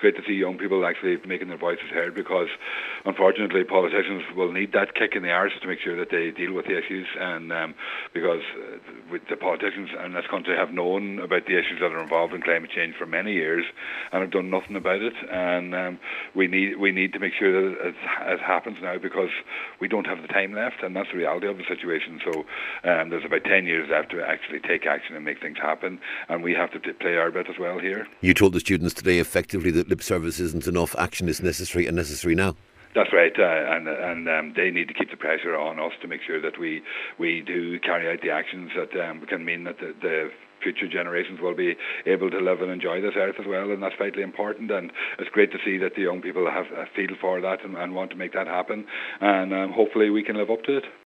great to see young people actually making their voices heard, because unfortunately politicians will need that kick in the arse to make sure that they deal with the issues, and because with the politicians in this country have known about the issues that are involved in climate change for many years and have done nothing about it, and we need to make sure that it happens now, because we don't have the time left, and that's the reality of the situation. So there's about 10 years left to actually take action and make things happen, and we have to play our bit as well here. You told the students today effectively that lip service isn't enough, action is necessary, and necessary now. That's right, and they need to keep the pressure on us to make sure that we do carry out the actions that can mean that the future generations will be able to live and enjoy this earth as well, and that's vitally important. And it's great to see that the young people have a feel for that and want to make that happen, and hopefully we can live up to it.